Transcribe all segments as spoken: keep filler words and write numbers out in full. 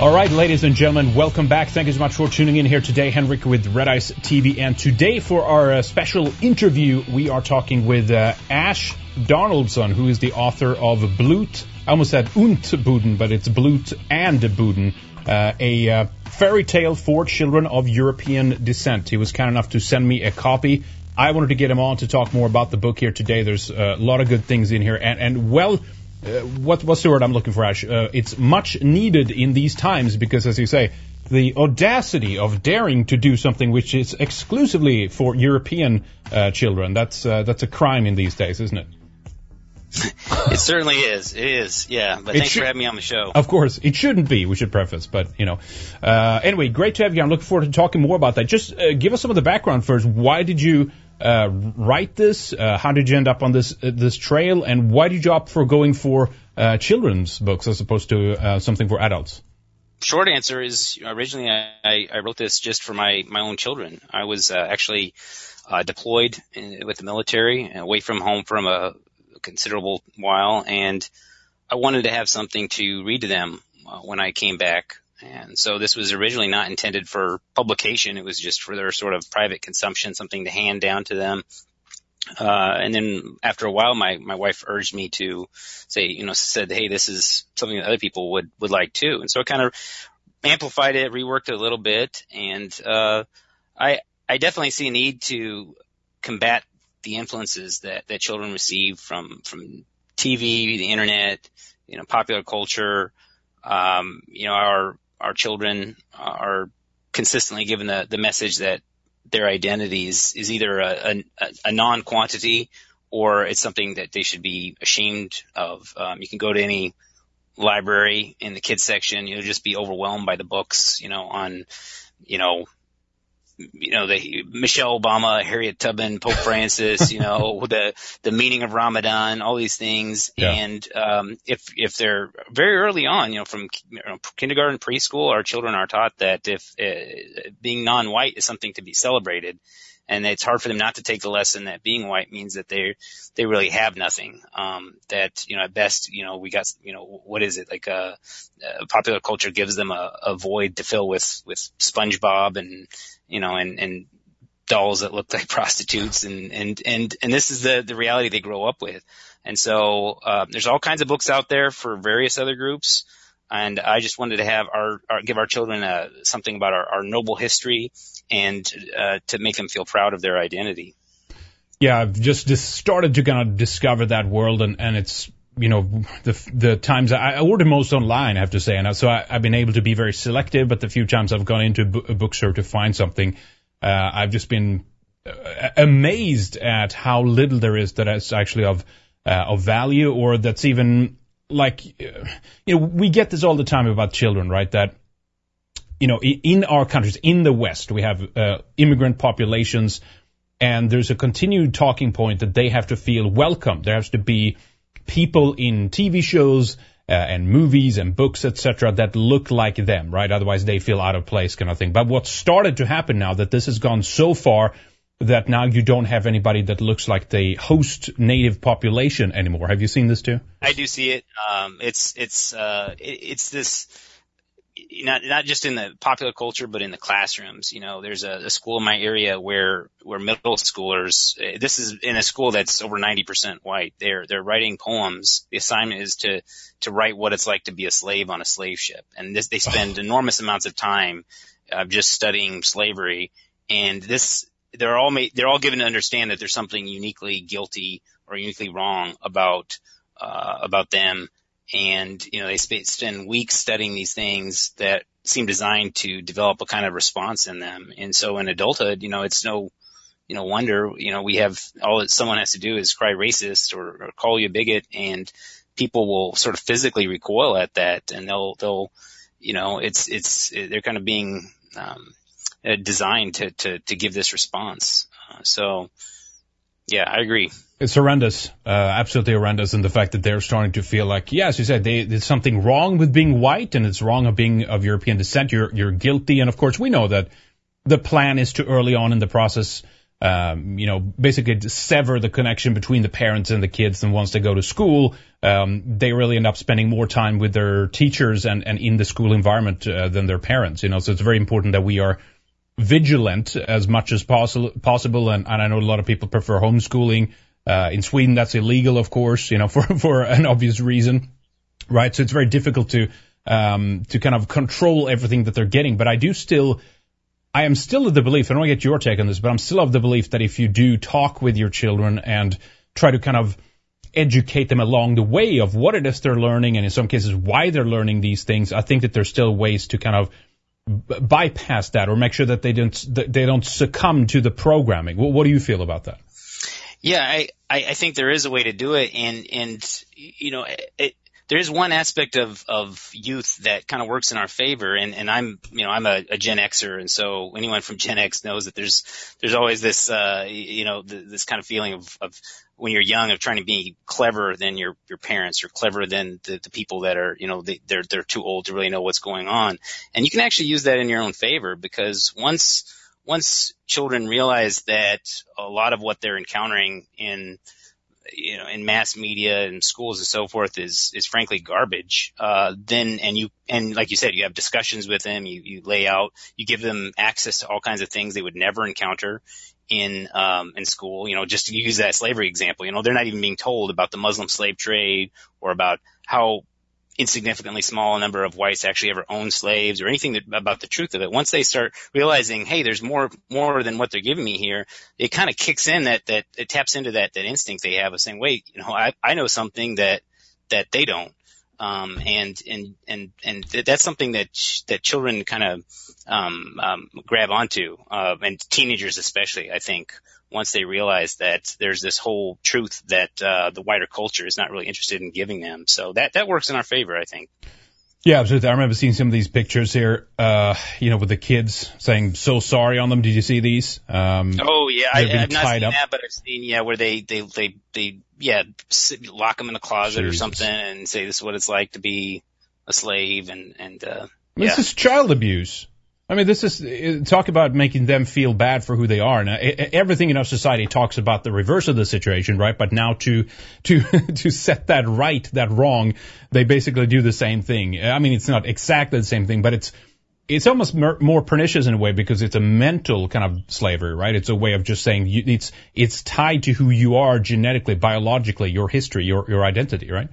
All right, ladies and gentlemen, welcome back. Thank you so much for tuning in here today. Henrik with Red Ice T V. And today for our uh, special interview, we are talking with uh, Ash Donaldson, who is the author of Blut. I almost said und Buden, but it's Blut and Buden, uh, a uh, fairy tale for children of European descent. He was kind enough to send me a copy. I wanted to get him on to talk more about the book here today. There's a lot of good things in here. And, and well... Uh, what, what's the word I'm looking for, Ash? Uh, it's much needed in these times because, as you say, the audacity of daring to do something which is exclusively for European uh, children, that's uh, that's a crime in these days, isn't it? It certainly is. It is, yeah. But it thanks should, for having me on the show. Of course. It shouldn't be, we should preface, but, you know. Uh, anyway, great to have you. I'm looking forward to talking more about that. Just uh, give us some of the background first. Why did you... Uh, write this? Uh, how did you end up on this uh, this trail? And why did you opt for going for uh, children's books as opposed to uh, something for adults? Short answer is originally I, I wrote this just for my, my own children. I was uh, actually uh, deployed in, with the military, away from home from a considerable while, and I wanted to have something to read to them uh, when I came back. And so this was originally not intended for publication. It was just for their sort of private consumption, something to hand down to them. Uh, and then after a while, my, my wife urged me to say, you know, said, hey, this is something that other people would, would like too. And so I kind of amplified it, reworked it a little bit. And, uh, I, I definitely see a need to combat the influences that, that children receive from, from T V, the internet, you know, popular culture. Um, you know, our, Our children are consistently given the, the message that their identity is, is either a, a, a non-quantity or it's something that they should be ashamed of. Um, you can go to any library in the kids section, you'll just be overwhelmed by the books, you know, on, you know, you know, the Michelle Obama, Harriet Tubman, Pope Francis, you know, the, the meaning of Ramadan, all these things. Yeah. And, um, if, if they're very early on, you know, from you know, kindergarten, preschool, our children are taught that if, uh, being non-white is something to be celebrated. And it's hard for them not to take the lesson that being white means that they they really have nothing. Um, that, you know, at best, you know, we got, you know, what is it? Like, uh, uh popular culture gives them a, a void to fill with, with SpongeBob and, you know, and, and dolls that look like prostitutes. And, and, and, and this is the, the reality they grow up with. And so, uh, there's all kinds of books out there for various other groups. And I just wanted to have our, our give our children uh, something about our, our noble history and uh, to make them feel proud of their identity. Yeah, I've just, just started to kind of discover that world, and, and it's, you know, the the times I, I order most online, I have to say, and so I, I've been able to be very selective, but the few times I've gone into a bookstore to find something, uh, I've just been uh, amazed at how little there is that is actually of uh, of value, or that's even... Like, you know, we get this all the time about children, right? That, you know, in our countries, in the West, we have uh, immigrant populations, and there's a continued talking point that they have to feel welcome. There has to be people in T V shows uh, and movies and books, et cetera, that look like them, right? Otherwise, they feel out of place, kind of thing. But what's started to happen now, that this has gone so far that now you don't have anybody that looks like the host native population anymore. Have you seen this too? I do see it. Um, it's, it's, uh, it, it's this, not, not just in the popular culture, but in the classrooms. You know, there's a, a school in my area where, where middle schoolers, this is in a school that's over ninety percent white. They're, they're writing poems. The assignment is to, to write what it's like to be a slave on a slave ship. And this, they spend oh. enormous amounts of time, uh, just studying slavery. And this, they're all made, they're all given to understand that there's something uniquely guilty or uniquely wrong about, uh, about them. And, you know, they sp- spend weeks studying these things that seem designed to develop a kind of response in them. And so in adulthood, you know, it's no, you know, wonder, you know, we have all that someone has to do is cry racist or, or call you a bigot, and people will sort of physically recoil at that. And they'll, they'll, you know, it's, it's, they're kind of being, um, designed to, to, to give this response. Uh, so, yeah, I agree. It's horrendous, uh, absolutely horrendous, in the fact that they're starting to feel like, yeah, as you said, they, there's something wrong with being white, and it's wrong of being of European descent. You're, you're guilty. And of course, we know that the plan is to early on in the process um, you know, basically sever the connection between the parents and the kids. And once they go to school, um, they really end up spending more time with their teachers and, and in the school environment uh, than their parents, you know. So it's very important that we are vigilant as much as possi- possible. And, and I know a lot of people prefer homeschooling. Uh, in Sweden, that's illegal, of course, you know, for, for an obvious reason, right? So it's very difficult to, um, to kind of control everything that they're getting. But I do still, I am still of the belief, I don't want to get your take on this, but I'm still of the belief that if you do talk with your children and try to kind of educate them along the way of what it is they're learning and in some cases why they're learning these things, I think that there's still ways to kind of b- bypass that or make sure that they don't, that they don't succumb to the programming. What, what do you feel about that? Yeah, I, I think there is a way to do it, and and you know, it, there is one aspect of of youth that kind of works in our favor, and and I'm you know I'm a, a Gen Xer, and so anyone from Gen X knows that there's there's always this uh you know th- this kind of feeling of of when you're young of trying to be cleverer than your your parents or cleverer than the, the people that are you know they, they're they're too old to really know what's going on, and you can actually use that in your own favor because once. Once children realize that a lot of what they're encountering in, you know, in mass media and schools and so forth is, is frankly garbage, uh, then, and you, and like you said, you have discussions with them, you, you lay out, you give them access to all kinds of things they would never encounter in, um, in school, you know, just to use that slavery example, you know, they're not even being told about the Muslim slave trade or about how insignificantly small number of whites actually ever owned slaves or anything that, about the truth of it. Once they start realizing, hey, there's more, more than what they're giving me here, it kind of kicks in that, that it taps into that, that instinct they have of saying, wait, you know, I, I know something that, that they don't. Um, and, and, and, and that's something that, ch- that children kind of, um, um, grab onto, uh, and teenagers especially, I think, once they realize that there's this whole truth that, uh, the wider culture is not really interested in giving them. So that, that works in our favor, I think. Yeah, absolutely. I remember seeing some of these pictures here, uh, you know, with the kids saying so sorry on them. Did you see these? Um, oh, yeah. I, I've not seen up. that, but I've seen, yeah, where they, they, they, they, yeah, sit, lock them in a closet Jesus. or something and say this is what it's like to be a slave and, and, uh, I mean, yeah. This is child abuse. I mean, this is, talk about making them feel bad for who they are. Now, everything in our society talks about the reverse of the situation, right? But now to, to, to set that right, that wrong, they basically do the same thing. I mean, it's not exactly the same thing, but it's, it's almost more pernicious in a way because it's a mental kind of slavery, right? It's a way of just saying you, it's, it's tied to who you are genetically, biologically, your history, your, your identity, right?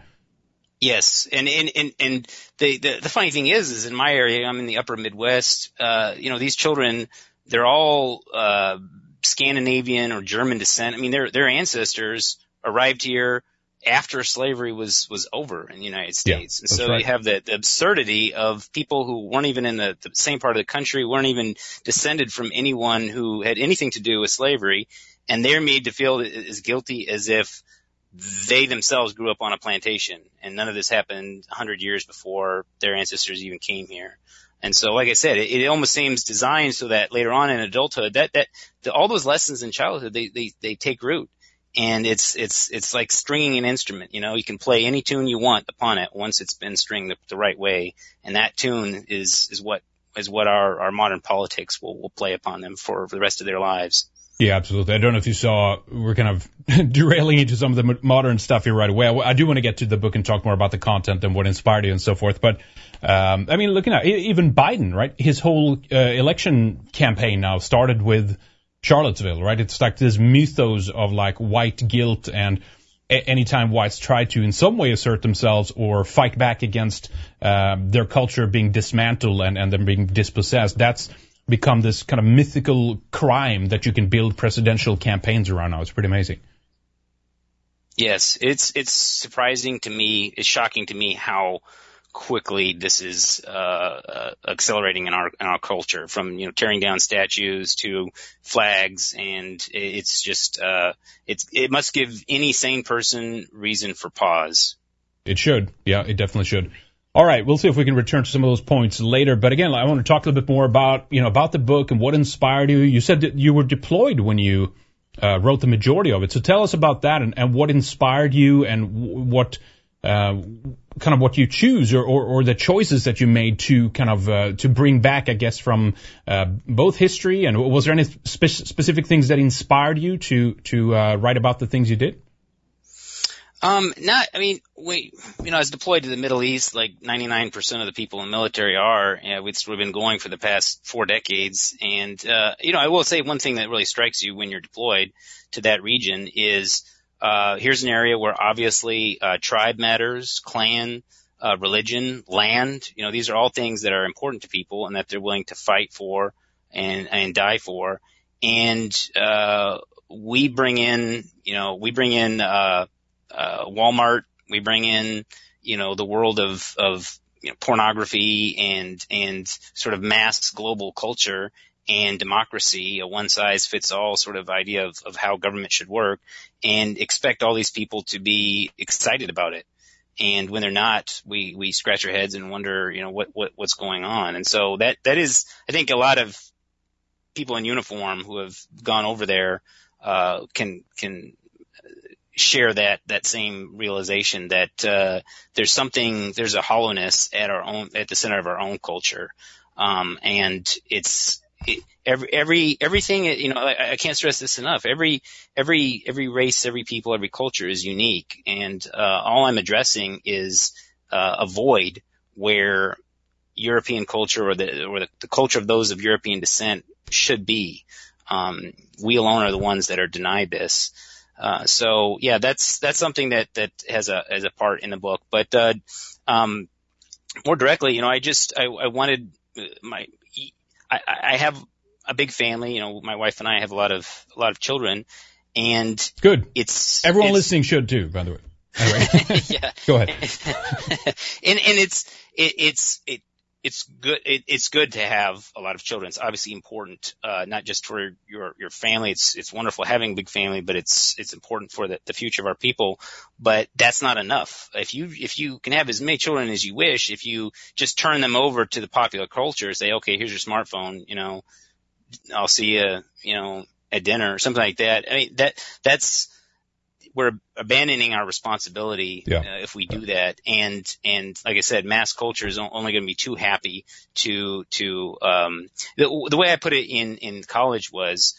Yes, and and and, and the, the the funny thing is, is in my area, I'm in the Upper Midwest. Uh, you know, these children, they're all uh, Scandinavian or German descent. I mean, their their ancestors arrived here after slavery was was over in the United States, yeah, and so right. you have the, the absurdity of people who weren't even in the, the same part of the country, weren't even descended from anyone who had anything to do with slavery, and they're made to feel as guilty as if they themselves grew up on a plantation, and none of this happened a hundred years before their ancestors even came here. And so, like I said, it, it almost seems designed so that later on in adulthood, that that the, all those lessons in childhood, they, they they take root, and it's it's it's like stringing an instrument. You know, you can play any tune you want upon it once it's been stringed the, the right way, and that tune is is what is what our our modern politics will will play upon them for, for the rest of their lives. Yeah, absolutely. I don't know if you saw, we're kind of derailing into some of the modern stuff here right away. I, I do want to get to the book and talk more about the content and what inspired you and so forth. But, um, I mean, looking at even Biden, right? His whole uh, election campaign now started with Charlottesville, right? It's like this mythos of like white guilt, and a- anytime whites try to in some way assert themselves or fight back against uh, their culture being dismantled and, and them being dispossessed, that's become this kind of mythical crime that you can build presidential campaigns around now. It's pretty amazing. Yes, it's it's surprising to me, it's shocking to me how quickly this is uh, uh accelerating in our in our culture, from you know tearing down statues to flags, and it's just uh it's it must give any sane person reason for pause. It should. Yeah, it definitely should. All right, we'll see if we can return to some of those points later. But again, I want to talk a little bit more about, you know, about the book and what inspired you. You said that you were deployed when you uh, wrote the majority of it. So tell us about that and, and what inspired you and w- what uh, kind of what you choose or, or, or the choices that you made to kind of uh, to bring back, I guess, from uh, both history, and was there any spe- specific things that inspired you to to uh, write about the things you did? Um, not, I mean, we, you know, I was deployed to the Middle East, like ninety-nine percent of the people in the military are, you know, it's, we've been going for the past four decades. And, uh, you know, I will say one thing that really strikes you when you're deployed to that region is, uh, here's an area where obviously, uh, tribe matters, clan, uh, religion, land, you know, these are all things that are important to people and that they're willing to fight for and, and die for. And, uh, we bring in, you know, we bring in, uh, Uh, Walmart, we bring in, you know, the world of, of, you know, pornography and, and sort of mass global culture and democracy, a one size fits all sort of idea of, of how government should work, and expect all these people to be excited about it. And when they're not, we, we scratch our heads and wonder, you know, what, what, what's going on. And so that, that is, I think a lot of people in uniform who have gone over there, uh, can, can, share that, that same realization that, uh, there's something, there's a hollowness at our own, at the center of our own culture. Um, and it's, it, every, every, everything, you know, I, I can't stress this enough. Every, every, every race, every people, every culture is unique. And, uh, all I'm addressing is, uh, a void where European culture or the, or the, the culture of those of European descent should be. Um, we alone are the ones that are denied this. Uh, so yeah, that's, that's something that, that has a, has a part in the book. But, uh, um, more directly, you know, I just, I, I wanted my, I, I have a big family, you know, my wife and I have a lot of, a lot of children, and good. It's, everyone it's, listening should too, by the way. Anyway. Yeah. Go ahead. and, and it's, it, it's, it, It's good. It, it's good to have a lot of children. It's obviously important, uh, not just for your, your family. It's, it's wonderful having a big family, but it's, it's important for the, the future of our people. But that's not enough. If you, if you can have as many children as you wish, if you just turn them over to the popular culture, say, okay, here's your smartphone, you know, I'll see you, you know, at dinner or something like that. I mean, that, that's, we're abandoning our responsibility yeah. uh, if we do that. And, and like I said, mass culture is only going to be too happy to, to, um, the, the way I put it in, in college was,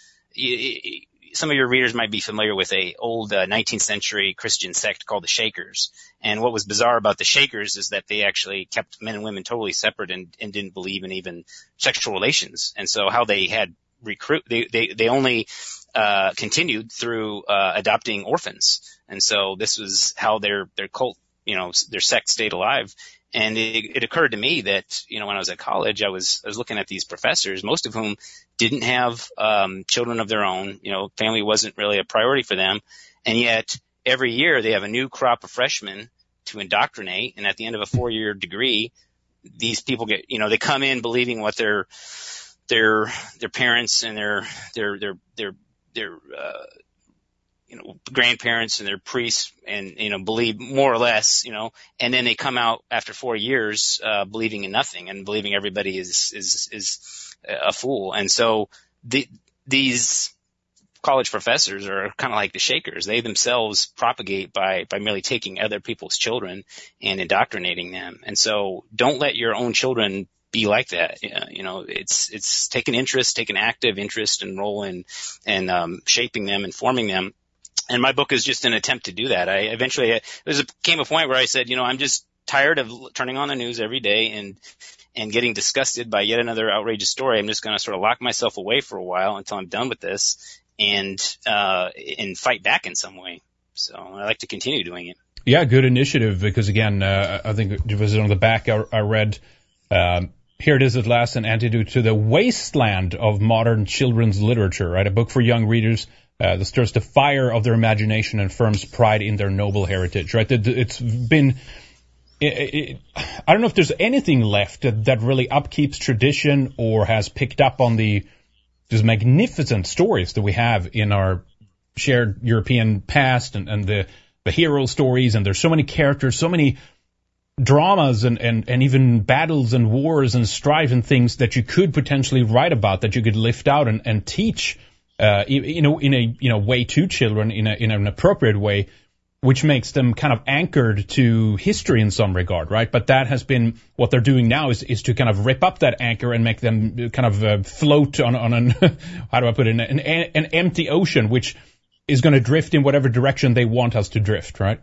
it, some of your readers might be familiar with a old uh, nineteenth century Christian sect called the Shakers. And what was bizarre about the Shakers is that they actually kept men and women totally separate and, and didn't believe in even sexual relations. And so how they had recruit, they, they, they only, uh, continued through, uh, adopting orphans. And so this was how their, their cult, you know, their sect stayed alive. And it, it occurred to me that, you know, when I was at college, I was, I was looking at these professors, most of whom didn't have, um, children of their own. You know, family wasn't really a priority for them. And yet every year they have a new crop of freshmen to indoctrinate. And at the end of a four year degree, these people get, you know, they come in believing what their, their, their parents and their, their, their, their, their, uh, you know, grandparents and their priests and, you know, believe more or less, you know, and then they come out after four years, uh, believing in nothing and believing everybody is, is, is a fool. And so the, these college professors are kind of like the Shakers. They themselves propagate by, by merely taking other people's children and indoctrinating them. And so don't let your own children be like that. Yeah, you know, it's, it's take an interest, take an active interest and role in, and, um, shaping them and forming them. And my book is just an attempt to do that. I eventually, there came a point where I said, you know, I'm just tired of turning on the news every day and, and getting disgusted by yet another outrageous story. I'm just going to sort of lock myself away for a while until I'm done with this and, uh, and fight back in some way. So I like to continue doing it. Yeah, good initiative because again, uh, I think it was on the back I, I read, um, here it is at last, an antidote to the wasteland of modern children's literature, right? A book for young readers uh, that stirs the fire of their imagination and firms pride in their noble heritage, right? It's been, it, it, I don't know if there's anything left that, that really upkeeps tradition or has picked up on the these magnificent stories that we have in our shared European past and, and the, the hero stories. And there's so many characters, so many dramas and, and, and even battles and wars and strife and things that you could potentially write about, that you could lift out and, and teach, uh, you know, in a, you know, way to children in a, in an appropriate way. which makes them kind of anchored to history in some regard, right? But that has been what they're doing now is, is to kind of rip up that anchor and make them kind of uh, float on, on an, how do I put it, an, an empty ocean, which is going to drift in whatever direction they want us to drift, right?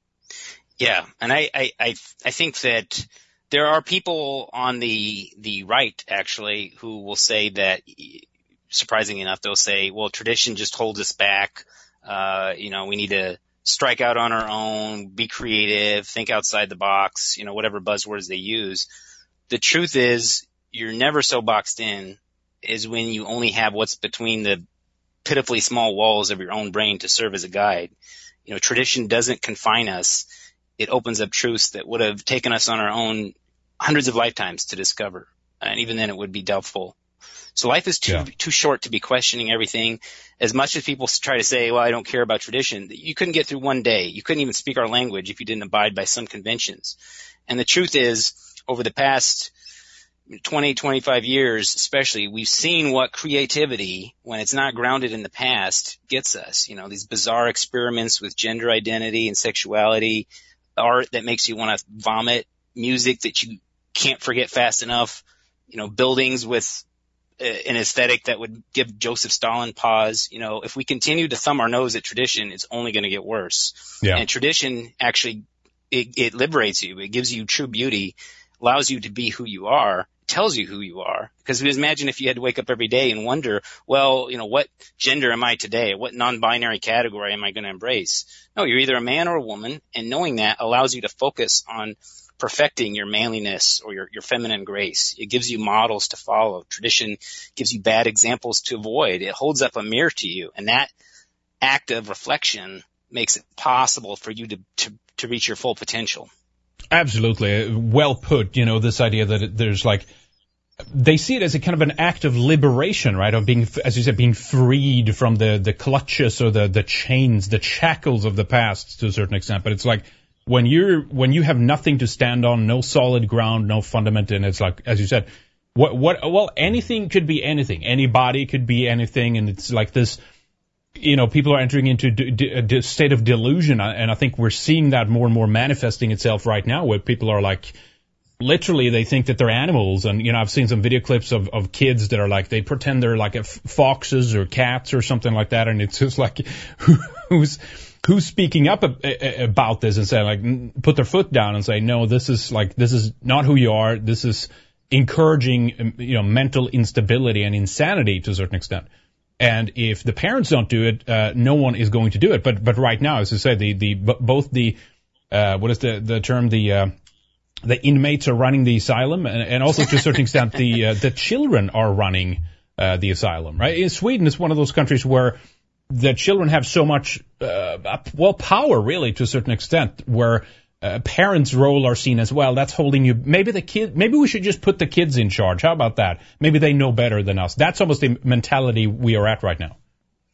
Yeah. And I, I, I, I think that there are people on the, the right actually who will say that, surprisingly enough, they'll say, well, tradition just holds us back. Uh, you know, we need to strike out on our own, be creative, think outside the box, you know, whatever buzzwords they use. The truth is you're never so boxed in as when you only have what's between the pitifully small walls of your own brain to serve as a guide. You know, tradition doesn't confine us. It opens up truths that would have taken us on our own hundreds of lifetimes to discover. And even then it would be doubtful. So life is too, yeah. too short to be questioning everything. As much as people try to say, well, I don't care about tradition, you couldn't get through one day. You couldn't even speak our language if you didn't abide by some conventions. And the truth is, over the past twenty, twenty-five years, especially, we've seen what creativity, when it's not grounded in the past, gets us. You know, these bizarre experiments with gender identity and sexuality, art that makes you want to vomit, music that you can't forget fast enough, you know, buildings with an aesthetic that would give Joseph Stalin pause. You know, if we continue to thumb our nose at tradition, it's only going to get worse. Yeah. And tradition actually, it, it liberates you. It gives you true beauty, allows you to be who you are, tells you who you are. Because imagine if you had to wake up every day and wonder, well, you know, what gender am I today? What non-binary category am I going to embrace? No, you're either a man or a woman, and knowing that allows you to focus on perfecting your manliness or your, your feminine grace. It gives you models to follow. Tradition gives you bad examples to avoid. It holds up a mirror to you, and that act of reflection makes it possible for you to, to, to reach your full potential. Absolutely. Well put. You know, this idea that it, there's like, they see it as a kind of an act of liberation, right? Of being, as you said, being freed from the, the clutches or the, the chains, the shackles of the past to a certain extent. But it's like, when you're, when you have nothing to stand on, no solid ground, no fundament, and it's like, as you said, what, what, well, anything could be anything. Anybody could be anything. And it's like this, you know, people are entering into d- d- a state of delusion. And I think we're seeing that more and more manifesting itself right now, where people are like, literally, they think that they're animals. And, you know, I've seen some video clips of, of kids that are like, they pretend they're like a f- foxes or cats or something like that. And it's just like, who's, who's speaking up about this and saying, like, put their foot down and say, no, this is like, this is not who you are. This is encouraging, you know, mental instability and insanity to a certain extent. And if the parents don't do it, uh, no one is going to do it. But, but right now, as you say, the, the, both the, uh, what is the, the term, the, uh, the inmates are running the asylum, and, and also to a certain extent, the, uh, the children are running, uh, the asylum, right? In Sweden, it's one of those countries where the children have so much, uh, well, power really to a certain extent, where uh, parents' role are seen as, well, that's holding you. Maybe the kid, maybe we should just put the kids in charge. How about that? Maybe they know better than us. That's almost the mentality we are at right now.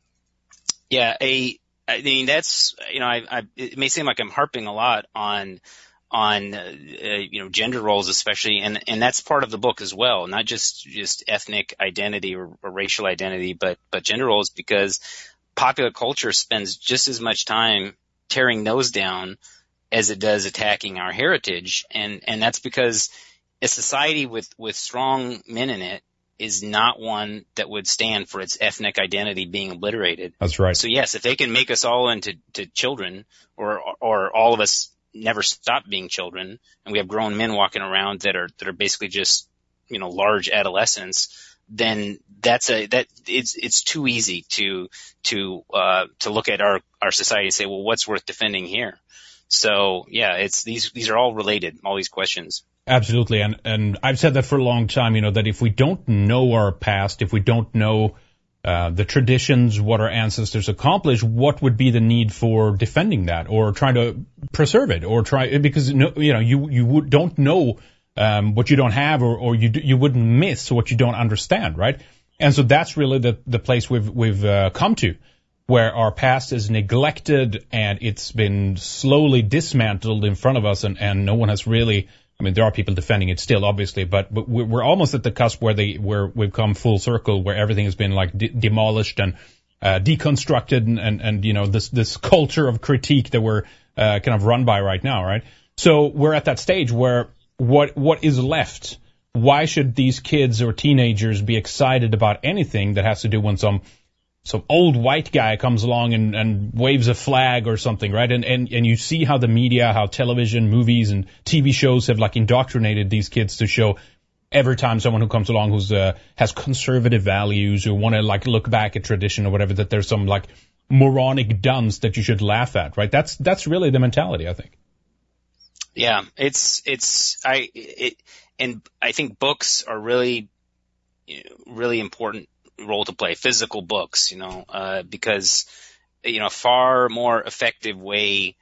Yeah, a, I mean, that's, you know, I, I, it may seem like I'm harping a lot on, on, uh, you know, gender roles especially, and, and that's part of the book as well, not just, just ethnic identity or, or racial identity, but, but gender roles, because popular culture spends just as much time tearing those down as it does attacking our heritage. And, and that's because a society with, with strong men in it is not one that would stand for its ethnic identity being obliterated. That's right. So yes, if they can make us all into to children, or, or all of us never stop being children, and we have grown men walking around that are, that are basically just, you know, large adolescents, then that's a, that it's, it's too easy to, to, uh, to look at our, our society and say, well, what's worth defending here? So yeah, it's, these, these are all related, all these questions. Absolutely. And, and I've said that for a long time, you know, that if we don't know our past, if we don't know, uh, the traditions, what our ancestors accomplished, what would be the need for defending that or trying to preserve it or try, because, you know, you, you would, don't know, um, what you don't have, or, or you, you wouldn't miss what you don't understand, right? And so that's really the, the place we've, we've, uh, come to, where our past is neglected and it's been slowly dismantled in front of us, and, and no one has really, I mean, there are people defending it still, obviously, but, but we're almost at the cusp where they, where we've come full circle, where everything has been like de- demolished and, uh, deconstructed and, and, and, you know, this, this culture of critique that we're, uh, kind of run by right now, right? So we're at that stage where what, what is left? Why should these kids or teenagers be excited about anything that has to do when some, some old white guy comes along and, and waves a flag or something, right? And, and, and you see how the media, how television, movies, and T V shows have like indoctrinated these kids to show every time someone who comes along who's, uh, has conservative values or want to like look back at tradition or whatever, that there's some like moronic dunce that you should laugh at, right? That's, that's really the mentality, I think. Yeah, it's, it's, I, it, and I think books are really, you know, really important role to play, physical books, you know, uh, because, you know, a far more effective way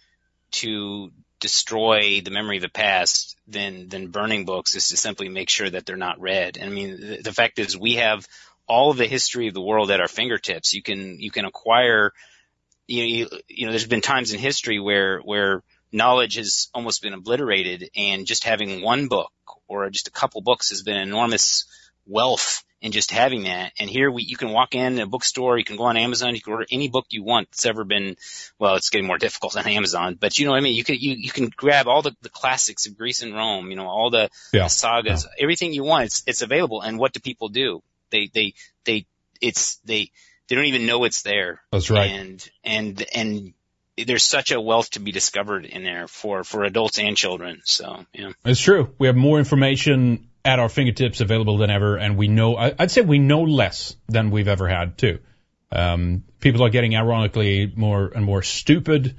to destroy the memory of the past than, than burning books is to simply make sure that they're not read. And I mean, the, the fact is we have all of the history of the world at our fingertips. You can, you can acquire, you know, you, you know, there's been times in history where, where knowledge has almost been obliterated, and just having one book or just a couple books has been enormous wealth in just having that. And here we, you can walk in a bookstore, you can go on Amazon, you can order any book you want that's ever been, well, it's getting more difficult on Amazon, but you know what I mean? You can, you, you can grab all the, the classics of Greece and Rome, you know, all the, yeah. the sagas, yeah. everything you want, it's, it's available. And what do people do? They, they, they, it's, they, they don't even know it's there. That's right. And, and, and there's such a wealth to be discovered in there for, for adults and children. So, yeah. It's true. We have more information at our fingertips available than ever, and we know, I'd say we know less than we've ever had, too. Um, people are getting ironically more and more stupid.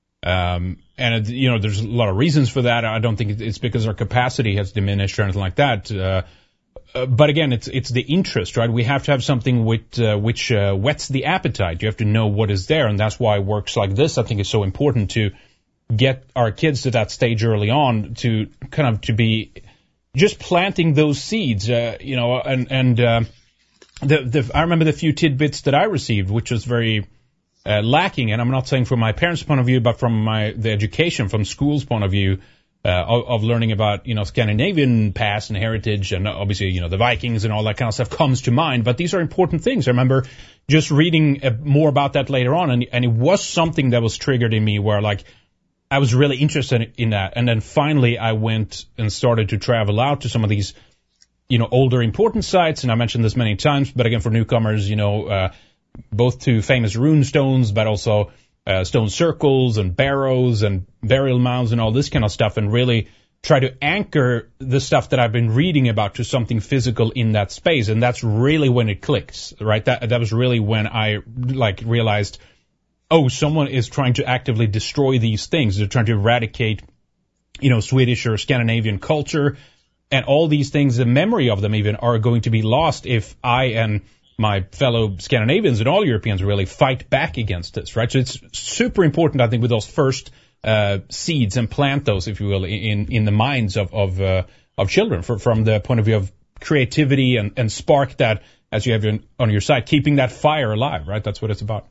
Um, and, you know, there's a lot of reasons for that. I don't think it's because our capacity has diminished or anything like that. Uh, uh but again, it's, it's the interest, right? We have to have something which, uh, which, uh, whets the appetite. You have to know what is there. And that's why works like this, I think, is so important to get our kids to that stage early on, to kind of, to be just planting those seeds, uh, you know, and, and, uh, the, the, I remember the few tidbits that I received, which was very, uh, lacking. And I'm not saying from my parents' point of view, but from my, the education, from school's point of view, uh, of, of learning about, you know, Scandinavian past and heritage, and obviously, you know, the Vikings and all that kind of stuff comes to mind. But these are important things. I remember just reading uh, more about that later on, and, and it was something that was triggered in me where, like, I was really interested in that. And then finally I went and started to travel out to some of these, you know, older important sites. And I mentioned this many times, but again, for newcomers, you know, uh, both to famous rune stones, but also, uh, stone circles and barrows and burial mounds and all this kind of stuff, and really try to anchor the stuff that I've been reading about to something physical in that space. And that's really when it clicks, right? That, that was really when I, like, realized, oh, someone is trying to actively destroy these things. They're trying to eradicate, you know, Swedish or Scandinavian culture, and all these things, the memory of them even, are going to be lost if I and my fellow Scandinavians and all Europeans really fight back against this, right? So it's super important, I think, with those first uh seeds, and plant those, if you will, in in the minds of of uh, of children, for, from the point of view of creativity, and, and spark that, as you have your, on your side, keeping that fire alive, right? That's what it's about.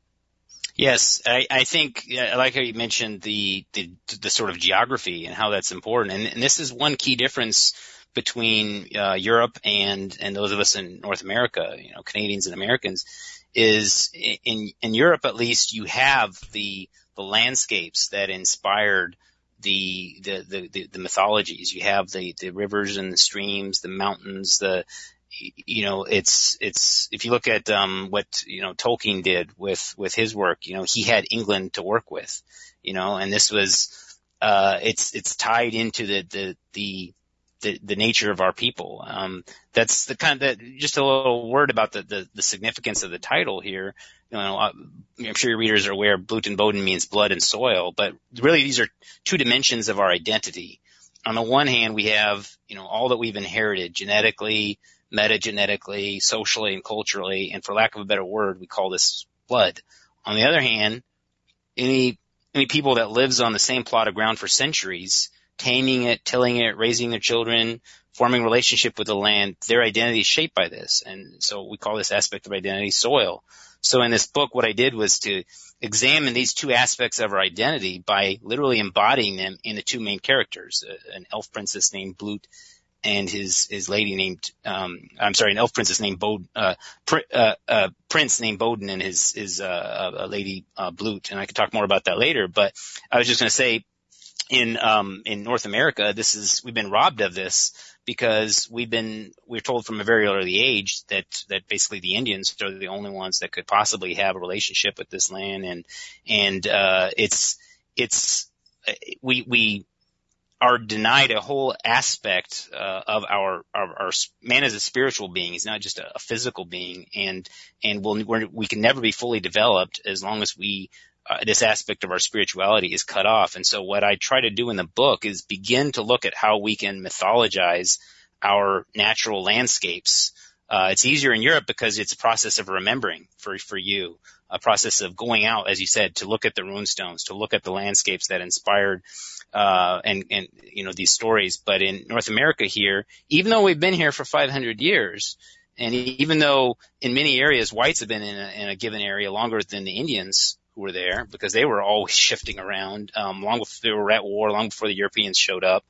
Yes, I, I think, I like how you mentioned the, the, the sort of geography and how that's important. And, and this is one key difference between, uh, Europe and, and those of us in North America, you know, Canadians and Americans, is in, in Europe, at least, you have the, the landscapes that inspired the, the, the, the, the mythologies. You have the, the rivers and the streams, the mountains, the, you know, it's, it's, if you look at, um, what, you know, Tolkien did with, with his work, you know, he had England to work with, you know, and this was, uh, it's, it's tied into the, the, the, the, the nature of our people. Um, that's the kind of, that, just a little word about the, the, the significance of the title here. You know, I'm sure your readers are aware Blut and Boden means blood and soil, but really these are two dimensions of our identity. On the one hand, we have, you know, all that we've inherited genetically, metagenetically, socially, and culturally, and for lack of a better word, we call this blood. On the other hand, any any people that lives on the same plot of ground for centuries, taming it, tilling it, raising their children, forming relationship with the land, their identity is shaped by this. And so we call this aspect of identity soil. So in this book, what I did was to examine these two aspects of our identity by literally embodying them in the two main characters, an elf princess named Blut and his his lady named um I'm sorry, an elf princess named Bod uh, pr- uh, uh prince named Bowden, and his his uh, uh lady uh, Blute, and I could talk more about that later. But I was just going to say, in um in North America, this is we've been robbed of this because we've been we're told from a very early age that that basically the Indians are the only ones that could possibly have a relationship with this land, and and uh it's it's we we are denied a whole aspect uh, of our, our our man as a spiritual being. He's not just a, a physical being, and and we'll, we're, we can never be fully developed as long as we uh, this aspect of our spirituality is cut off. And so what I try to do in the book is begin to look at how we can mythologize our natural landscapes. Uh, it's easier in Europe because it's a process of remembering for for you, a process of going out, as you said, to look at the rune stones, to look at the landscapes that inspired uh and and you know these stories. But in North America here, even though we've been here for five hundred years, and even though in many areas whites have been in a, in a given area longer than the Indians who were there, because they were always shifting around um long before they were at war, long before the Europeans showed up,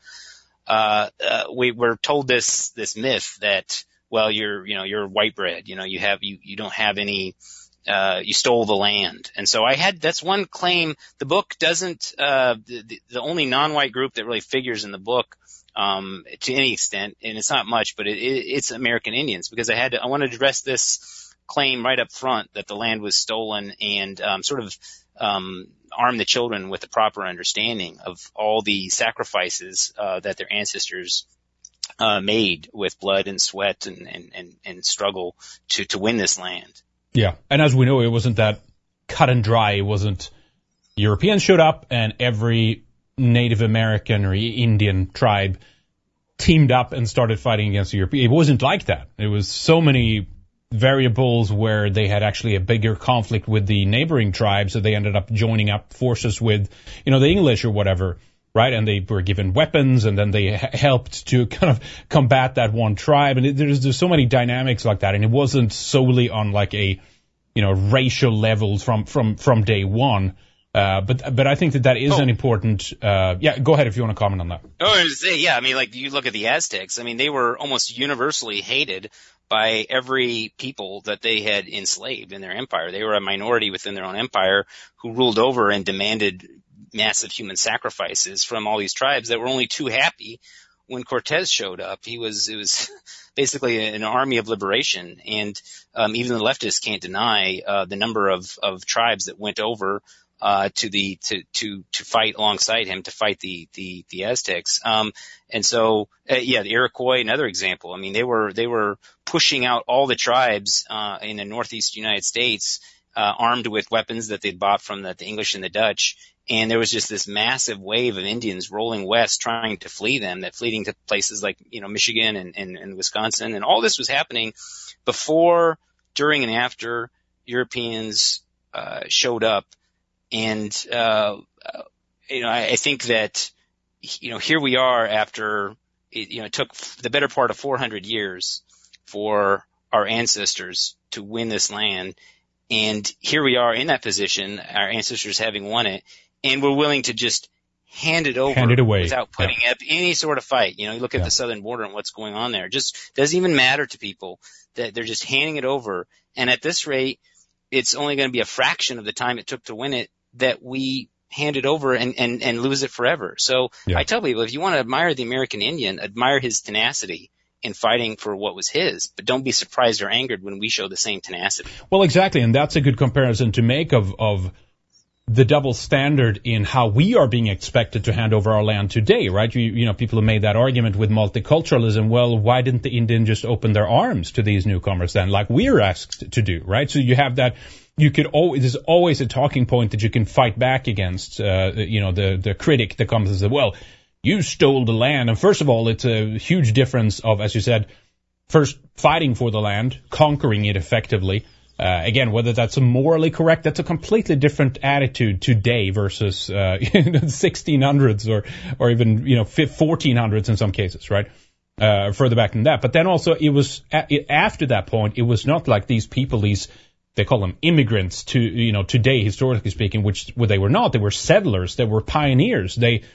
uh, uh we were told this this myth that, well, you're you know you're white bread, you know you have you you don't have any Uh, you stole the land. And so I had, that's one claim. The book doesn't, uh, the, the only non-white group that really figures in the book, um, to any extent, and it's not much, but it, it, it's American Indians, because I had to, I wanted to address this claim right up front that the land was stolen, and, um, sort of, um, arm the children with the proper understanding of all the sacrifices, uh, that their ancestors, uh, made with blood and sweat and, and, and, and struggle to, to win this land. Yeah, and as we know, it wasn't that cut and dry. It wasn't Europeans showed up and every Native American or Indian tribe teamed up and started fighting against the Europeans. It wasn't like that. It was so many variables where they had actually a bigger conflict with the neighboring tribes, so they ended up joining up forces with, you know, the English or whatever, right? And they were given weapons, and then they h- helped to kind of combat that one tribe. And it, there's there's so many dynamics like that, and it wasn't solely on like a, you know, racial levels from from from day one. Uh, but but I think that that is oh. an important. Uh, yeah, go ahead if you want to comment on that. Oh, I was say, yeah. I mean, like you look at the Aztecs. I mean, they were almost universally hated by every people that they had enslaved in their empire. They were a minority within their own empire who ruled over and demanded massive human sacrifices from all these tribes that were only too happy when Cortez showed up. He was, it was basically an army of liberation. And, um, even the leftists can't deny, uh, the number of, of tribes that went over, uh, to the, to, to, to fight alongside him, to fight the, the, the Aztecs. Um, and so, uh, yeah, the Iroquois, another example. I mean, they were, they were pushing out all the tribes, uh, in the Northeast United States, uh, armed with weapons that they'd bought from the, the English and the Dutch. And there was just this massive wave of Indians rolling west trying to flee them, that fleeing to places like, you know, Michigan and, and, and Wisconsin. And all this was happening before, during, and after Europeans uh, showed up. And, uh, uh, you know, I, I think that, you know, here we are after, it, you know, it took the better part of four hundred years for our ancestors to win this land. And here we are in that position, our ancestors having won it. And we're willing to just hand it over hand it away. without putting yeah. up any sort of fight. You know, you look at yeah. the southern border and what's going on there. It just doesn't even matter to people that they're just handing it over. And at this rate, it's only going to be a fraction of the time it took to win it that we hand it over and, and, and lose it forever. So yeah. I tell people, if you want to admire the American Indian, admire his tenacity in fighting for what was his, but don't be surprised or angered when we show the same tenacity. Well, exactly. And that's a good comparison to make of, of, the double standard in how we are being expected to hand over our land today, right? You, you know, people have made that argument with multiculturalism. Well, why didn't the Indian just open their arms to these newcomers then, like we're asked to do, right? So you have that, you could always, there's always a talking point that you can fight back against, uh, you know, the, the critic that comes and says, well, you stole the land. And first of all, it's a huge difference of, as you said, first fighting for the land, conquering it effectively. Uh, again, whether that's morally correct, that's a completely different attitude today versus, uh, sixteen hundreds or, or even, you know, fourteen hundreds in some cases, right? Uh, further back than that. But then also it was, after that point, it was not like these people, these, they call them immigrants to, you know, today, historically speaking, which, well, they were not. They were settlers. They were pioneers. They,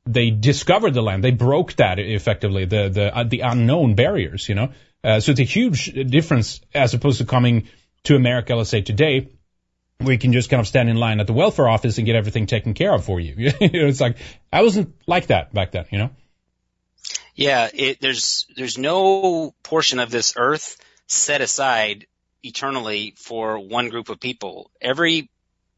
they discovered the land. They broke that effectively, the the uh, the unknown barriers, you know. Uh, so it's a huge difference as opposed to coming to America, let's say today, where you can just kind of stand in line at the welfare office and get everything taken care of for you. You know, it's like, I wasn't like that back then, you know? Yeah, it, there's there's no portion of this earth set aside eternally for one group of people. Every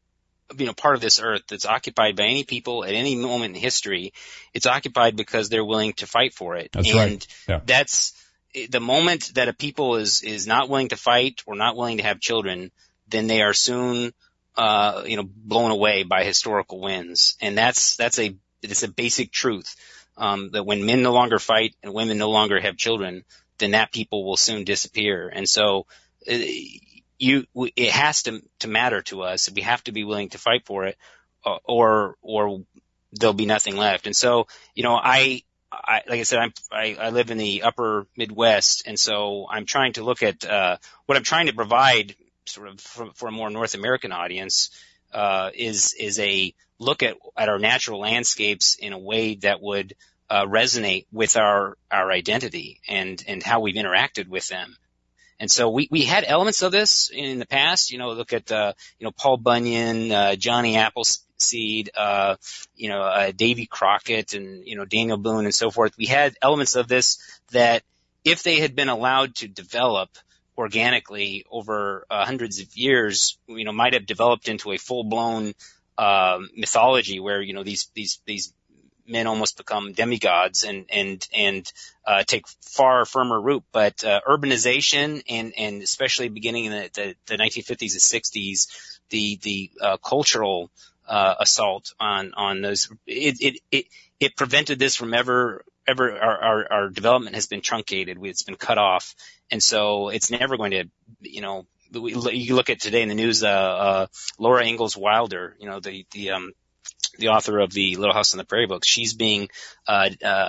you know part of this earth that's occupied by any people at any moment in history, it's occupied because they're willing to fight for it. That's and right. Yeah. That's the moment that a people is is not willing to fight or not willing to have children, then they are soon uh you know blown away by historical winds. And that's that's a it's a basic truth. Um, that when men no longer fight and women no longer have children, then that people will soon disappear. And so, uh, you, it has to, to matter to us. We have to be willing to fight for it, uh, or, or there'll be nothing left. And so, you know, I, I, like I said, I'm, I, I live in the upper Midwest. And so I'm trying to look at, uh, what I'm trying to provide sort of for, for a more North American audience, uh, is, is a look at, at our natural landscapes in a way that would, Uh, resonate with our, our identity and, and how we've interacted with them. And so we, we had elements of this in the past, you know, look at, uh, you know, Paul Bunyan, uh, Johnny Appleseed, uh, you know, uh, Davy Crockett and, you know, Daniel Boone and so forth. We had elements of this that if they had been allowed to develop organically over uh, hundreds of years, you know, might have developed into a full blown, uh, mythology where, you know, these, these, these, men almost become demigods and and and uh, take far firmer root. But uh, urbanization and and especially beginning in the, the, the nineteen fifties and sixties, the the uh, cultural uh, assault on on those it it it, it prevented this from ever ever our, our our development has been truncated. It's been cut off, and so it's never going to you know. You look at today in the news, uh, uh, Laura Ingalls Wilder, you know the the um. the author of the Little House on the Prairie books, she's being uh,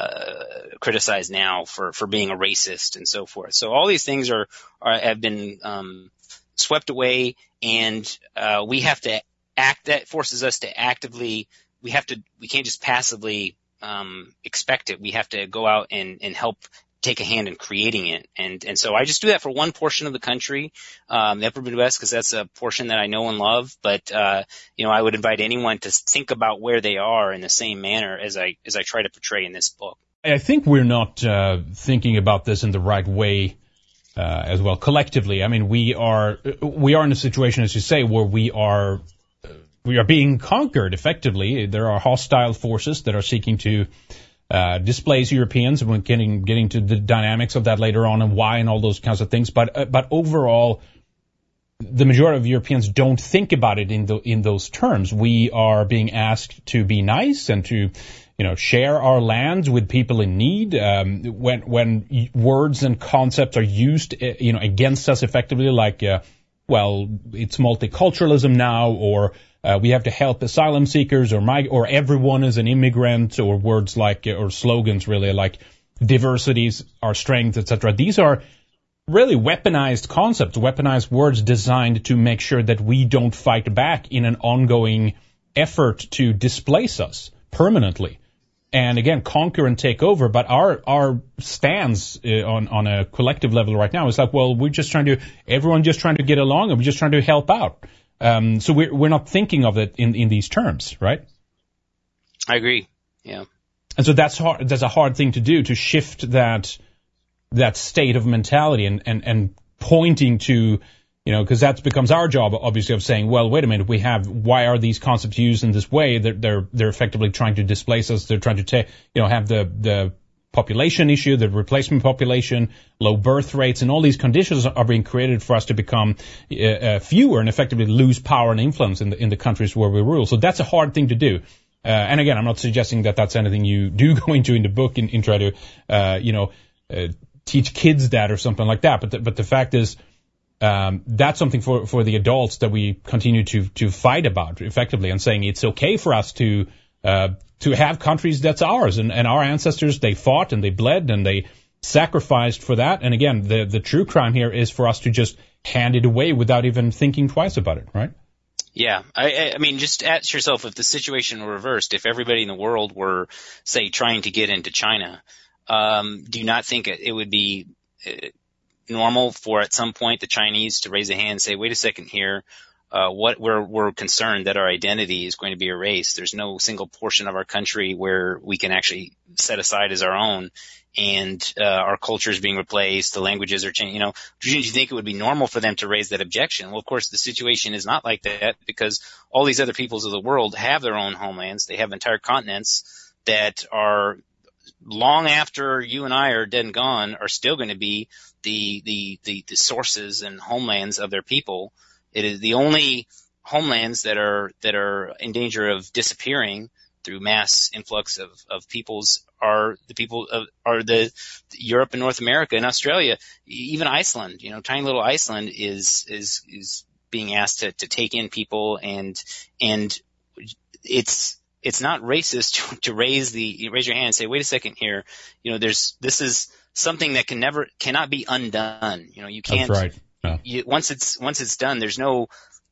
uh, criticized now for, for being a racist and so forth. So all these things are, are have been um, swept away, and uh, we have to act. That forces us to actively. We have to. We can't just passively um, expect it. We have to go out and, and help take a hand in creating it. And, and so I just do that for one portion of the country, um, the upper Midwest, because that's a portion that I know and love. But, uh, you know, I would invite anyone to think about where they are in the same manner as I, as I try to portray in this book. I think we're not, uh, thinking about this in the right way, uh, as well collectively. I mean, we are, we are in a situation, as you say, where we are, we are being conquered effectively. There are hostile forces that are seeking to, Uh, displace Europeans, and we're getting getting to the dynamics of that later on and why and all those kinds of things. But uh, but overall, the majority of Europeans don't think about it in the, in those terms. We are being asked to be nice and to, you know, share our lands with people in need. Um, when when words and concepts are used, uh, you know, against us effectively, like, uh, well, it's multiculturalism now, or Uh, we have to help asylum seekers, or mig- or everyone is an immigrant, or words like, or slogans really like diversity's our strength, et cetera. These are really weaponized concepts, weaponized words designed to make sure that we don't fight back in an ongoing effort to displace us permanently. And again, conquer and take over. But our, our stance uh, on, on a collective level right now is like, well, we're just trying to, everyone just trying to get along, and we're just trying to help out. Um, so we're, we're not thinking of it in, in these terms, right? I agree. Yeah. And so that's hard, that's a hard thing to do, to shift that, that state of mentality and, and, and pointing to, you know, because that becomes our job, obviously, of saying, well, wait a minute, we have, why are these concepts used in this way? They're, they're, they're effectively trying to displace us. They're trying to take, you know, have the, the, population issue, the replacement population, low birth rates, and all these conditions are being created for us to become uh, uh, fewer and effectively lose power and influence in the in the countries where we rule. So that's a hard thing to do. Uh, and again, I'm not suggesting that that's anything you do go into in the book and, and try to, uh, you know, uh, teach kids that or something like that. But the, but the fact is, um, that's something for for the adults that we continue to to fight about effectively, and saying it's okay for us to. Uh, to have countries that's ours, and, and our ancestors, they fought and they bled and they sacrificed for that. And again, the, the true crime here is for us to just hand it away without even thinking twice about it, right? Yeah, I, I mean, just ask yourself if the situation were reversed, if everybody in the world were, say, trying to get into China, um, do you not think it, it would be uh, normal for at some point the Chinese to raise a hand and say, wait a second here, uh, what we're, we're concerned that our identity is going to be erased. There's no single portion of our country where we can actually set aside as our own. And, uh, our culture is being replaced. The languages are changing. You know, do you think it would be normal for them to raise that objection? Well, of course, the situation is not like that because all these other peoples of the world have their own homelands. They have entire continents that are long after you and I are dead and gone are still going to be the, the, the, the sources and homelands of their people. It is the only homelands that are, that are in danger of disappearing through mass influx of, of peoples are the people of, are the Europe and North America and Australia, even Iceland, you know, tiny little Iceland is, is, is being asked to, to take in people and, and it's, it's not racist to, to raise the, raise your hand and say, wait a second here, you know, there's, this is something that can never, cannot be undone. You know, you can't, That's right. Yeah. You, once it's, once it's done, there's no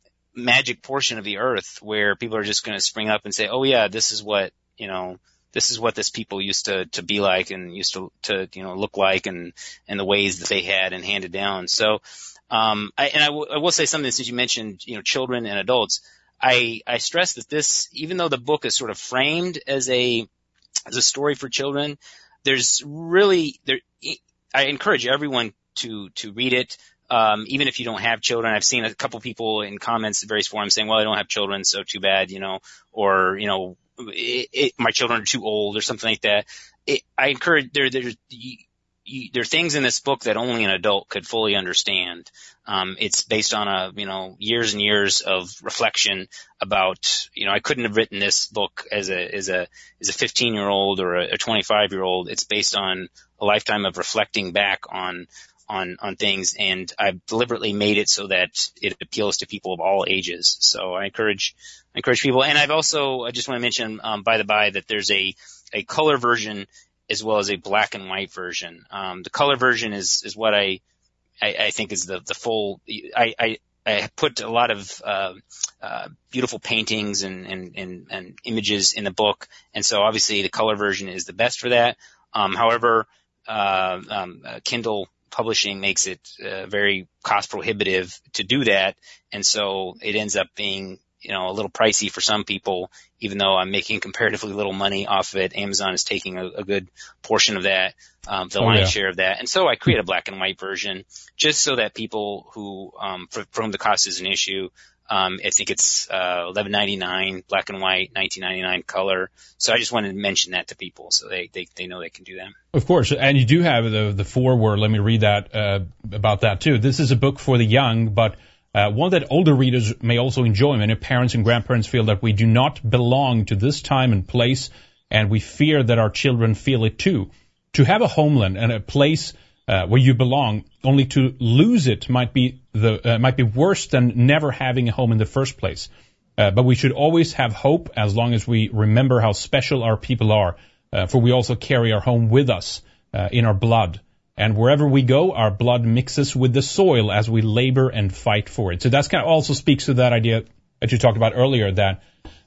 magic portion of the earth where people are just going to spring up and say, oh yeah, this is what, you know, this is what this people used to, to be like and used to, to, you know, look like and, and the ways that they had and handed down. So, um, I, and I, w- I will say something since you mentioned, you know, children and adults. I, I stress that this, even though the book is sort of framed as a, as a story for children, there's really, there, I encourage everyone to, to read it. Um, even if you don't have children. I've seen a couple people in comments at various forums saying, well, I don't have children, so too bad, you know, or, you know, it, it, my children are too old or something like that. It, I encourage, there, there, you, you, there are things in this book that only an adult could fully understand. Um, it's based on a, you know, years and years of reflection about, you know, I couldn't have written this book as a, as a, as a fifteen year old or a twenty-five year old. It's based on a lifetime of reflecting back on, on, on things, and I've deliberately made it so that it appeals to people of all ages. So I encourage, I encourage people. And I've also, I just want to mention, um, by the by, that there's a, a color version as well as a black and white version. Um, the color version is, is what I, I, I think is the, the full, I, I, I put a lot of, uh, uh, beautiful paintings and, and, and, and images in the book. And so obviously the color version is the best for that. Um, however, uh, um, uh, Kindle publishing makes it uh, very cost prohibitive to do that. And so it ends up being, you know, a little pricey for some people, even though I'm making comparatively little money off of it. Amazon is taking a, a good portion of that, um, the Oh, lion's yeah. share of that. And so I create a black and white version just so that people who, um, for, for whom the cost is an issue, um, I think it's, uh, eleven ninety-nine black and white, nineteen ninety-nine color. So I just wanted to mention that to people so they, they, they know they can do that. Of course, and you do have the the foreword. Let me read that uh, about that too. This is a book for the young, but uh, one that older readers may also enjoy. Many parents and grandparents feel that we do not belong to this time and place, and we fear that our children feel it too. To have a homeland and a place uh, where you belong, only to lose it might be the uh, might be worse than never having a home in the first place. Uh, but we should always have hope as long as we remember how special our people are. Uh, for we also carry our home with us uh, in our blood. And wherever we go, our blood mixes with the soil as we labor and fight for it. So that's kind of also speaks to that idea that you talked about earlier that,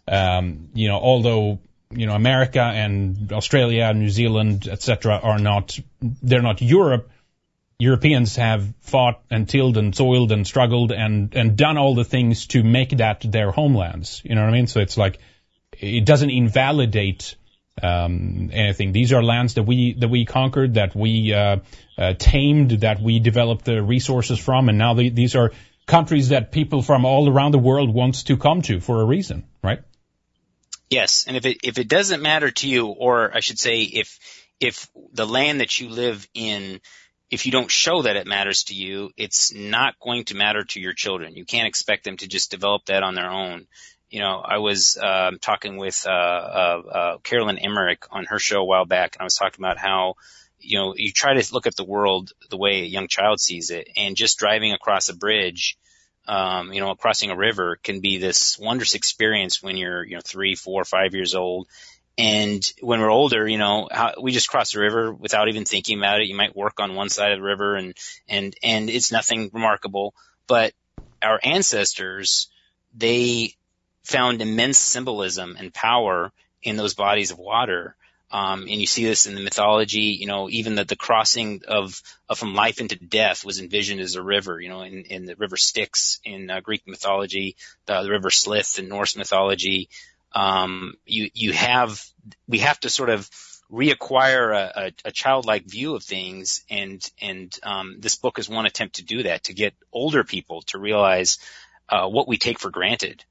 um, you know, although, you know, America and Australia, New Zealand, et cetera are not, they're not Europe, Europeans have fought and tilled and soiled and struggled and, and done all the things to make that their homelands. You know what I mean? So it's like, it doesn't invalidate um anything. These are lands that we that we conquered, that we uh, uh tamed, that we developed the resources from, and now the, these are countries that people from all around the world wants to come to for a reason, right? Yes, and if it if it doesn't matter to you, or I should say, if if the land that you live in, if you don't show that it matters to you, it's not going to matter to your children. You can't expect them to just develop that on their own. You know, I was uh, talking with uh, uh, uh, Carolyn Emmerich on her show a while back, and I was talking about how, you know, you try to look at the world the way a young child sees it, and just driving across a bridge, um, you know, crossing a river can be this wondrous experience when you're, you know, three, four, five years old. And when we're older, you know, how, we just cross the river without even thinking about it. You might work on one side of the river, and and and it's nothing remarkable. But our ancestors, they found immense symbolism and power in those bodies of water. Um, and you see this in the mythology, you know, even that the crossing of, of from life into death was envisioned as a river, you know, in, in the river Styx in uh, Greek mythology, the, the river Slith in Norse mythology. Um, you, you have, we have to sort of reacquire a, a, a childlike view of things. And, and, um, this book is one attempt to do that, to get older people to realize, uh, what we take for granted.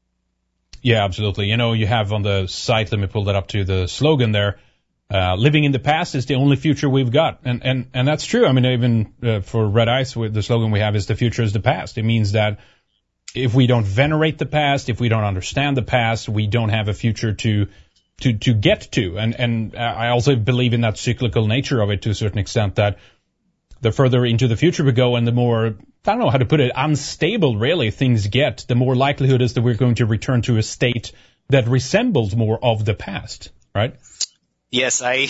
Yeah, absolutely. You know, you have on the site, let me pull that up to the slogan there, uh, living in the past is the only future we've got. And, and, and that's true. I mean, even uh, for Red Ice, the slogan we have is the future is the past. It means that if we don't venerate the past, if we don't understand the past, we don't have a future to, to, to get to. And, and I also believe in that cyclical nature of it to a certain extent, that the further into the future we go and the more, I don't know how to put it, unstable really things get, the more likelihood is that we're going to return to a state that resembles more of the past, right? Yes, I,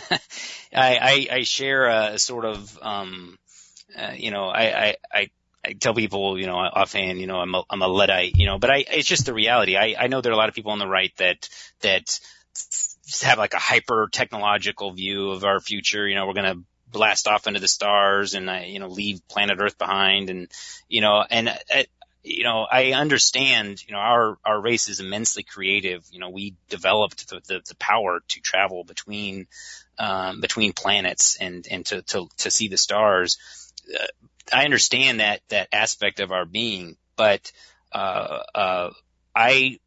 I, I, I share a sort of, um, uh, you know, I, I, I, I tell people, you know, offhand, you know, I'm a, I'm a Luddite, you know, but I, it's just the reality. I, I know there are a lot of people on the right that, that have like a hyper technological view of our future. You know, we're going to blast off into the stars and, uh, you know, leave planet Earth behind. And, you know, and, uh, you know, I understand, you know, our, our race is immensely creative. You know, we developed the, the, the power to travel between, um, between planets and, and to, to, to see the stars. Uh, I understand that, that aspect of our being, but, uh, uh, I,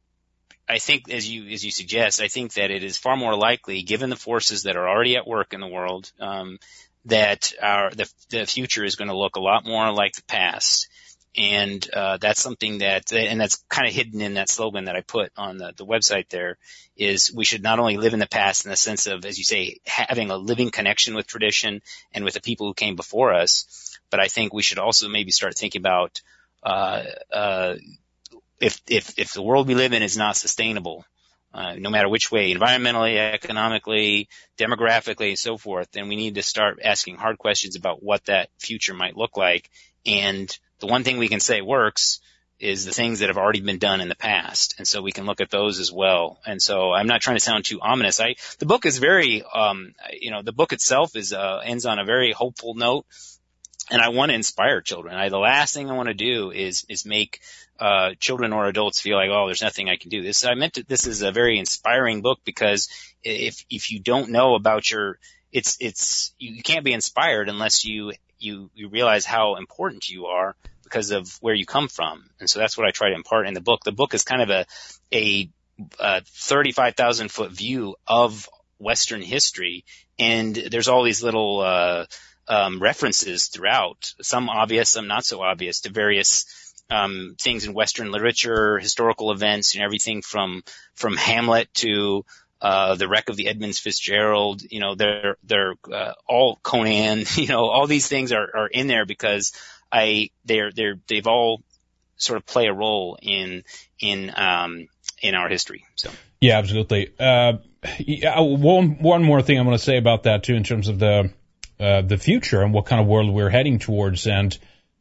I think, as you as you suggest, I think that it is far more likely, given the forces that are already at work in the world, um, that our the, the future is going to look a lot more like the past, and uh, that's something that, and that's kind of hidden in that slogan that I put on the, the website. There is, we should not only live in the past in the sense of, as you say, having a living connection with tradition and with the people who came before us, but I think we should also maybe start thinking about. Uh, uh, If, if, if the world we live in is not sustainable, uh, no matter which way, environmentally, economically, demographically, and so forth, then we need to start asking hard questions about what that future might look like. And the one thing we can say works is the things that have already been done in the past. And so we can look at those as well. And so I'm not trying to sound too ominous. I, the book is very, um, you know, the book itself is, uh, ends on a very hopeful note. And I want to inspire children. I, the last thing I want to do is, is make, uh, children or adults feel like, oh, there's nothing I can do. This, I meant to, this is a very inspiring book because if, if you don't know about your, it's, it's, you, you can't be inspired unless you, you, you realize how important you are because of where you come from. And so that's what I try to impart in the book. The book is kind of a, a, a thirty-five thousand foot view of Western history. And there's all these little, uh, um, references throughout, some obvious, some not so obvious, to various um, things in Western literature, historical events, and everything from from Hamlet to uh, the wreck of the Edmund Fitzgerald. You know, they're they're uh, all Conan. You know, all these things are, are in there because I they're they're they've all sort of play a role in in um, in our history. So yeah, absolutely. Uh, yeah, one one more thing I want to say about that too, in terms of the. Uh, the future and what kind of world we're heading towards. And,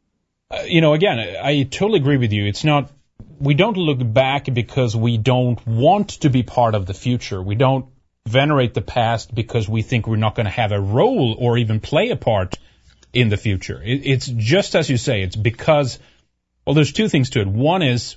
uh, you know, again, I totally agree with you. It's not, we don't look back because we don't want to be part of the future. We don't venerate the past because we think we're not going to have a role or even play a part in the future. It, it's just as you say, it's because, well, there's two things to it. One is,